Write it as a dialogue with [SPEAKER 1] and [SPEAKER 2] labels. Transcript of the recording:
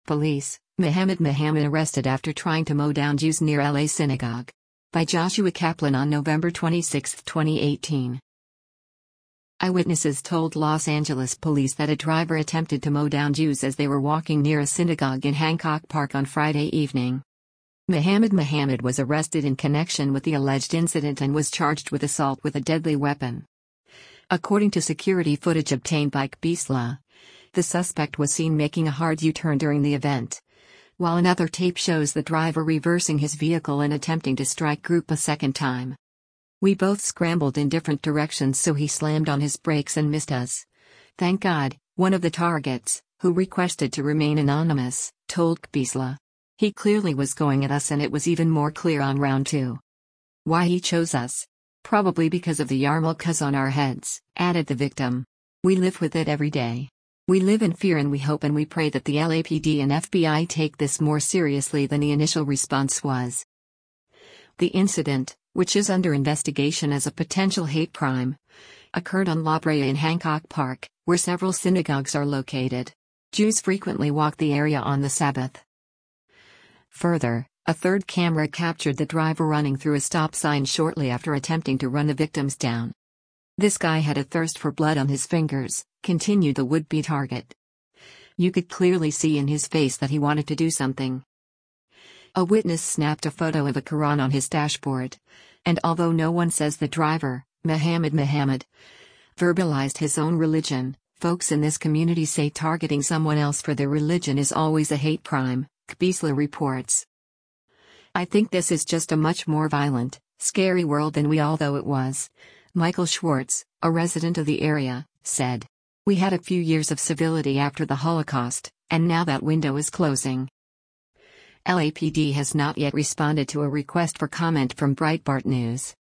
[SPEAKER 1] Police, Mohammed arrested after trying to mow down Jews near LA synagogue. By Joshua Kaplan on November 26, 2018. Eyewitnesses told Los Angeles police that a driver attempted to mow down Jews as they were walking near a synagogue in Hancock Park on Friday evening. Mohammed was arrested in connection with the alleged incident and was charged with assault with a deadly weapon. According to security footage obtained by KBISLA, the suspect was seen making a hard U-turn during the event, while another tape shows the driver reversing his vehicle and attempting to strike group a second time. "We both scrambled in different directions, so he slammed on his brakes and missed us. Thank God," one of the targets, who requested to remain anonymous, told KBISLA. "He clearly was going at us, and it was even more clear on round 2. Why he chose us? Probably because of the yarmulkes on our heads," added the victim. "We live with it every day. We live in fear, and we hope and we pray that the LAPD and FBI take this more seriously than the initial response was." The incident, which is under investigation as a potential hate crime, occurred on La Brea in Hancock Park, where several synagogues are located. Jews frequently walk the area on the Sabbath. Further, a third camera captured the driver running through a stop sign shortly after attempting to run the victims down. "This guy had a thirst for blood on his fingers," continued the would-be target. "You could clearly see in his face that he wanted to do something." A witness snapped a photo of a Quran on his dashboard, and although no one says the driver, Mohammed, verbalized his own religion, folks in this community say targeting someone else for their religion is always a hate crime, KBISLA reports. "I think this is just a much more violent, scary world than we all thought it was," Michael Schwartz, a resident of the area, said. "We had a few years of civility after the Holocaust, and now that window is closing." LAPD has not yet responded to a request for comment from Breitbart News.